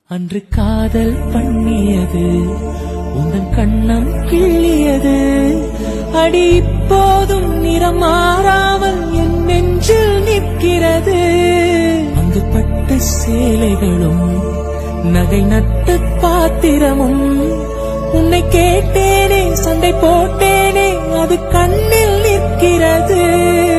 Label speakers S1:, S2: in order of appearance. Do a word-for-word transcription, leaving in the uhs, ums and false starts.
S1: அன்று காதல் பண்ணியது உந்தன் கண்ணம் கிள்ளியது அடி இப்போதும் நிறம் மாறாமல் என் நெஞ்சில் நிற்கிறது. அங்கு பட்ட சேலைகளும் நகை நட்டு பாத்திரமும் உன்னை கேட்டேனே சண்டை போட்டேனே அது கண்ணில் நிற்கிறது.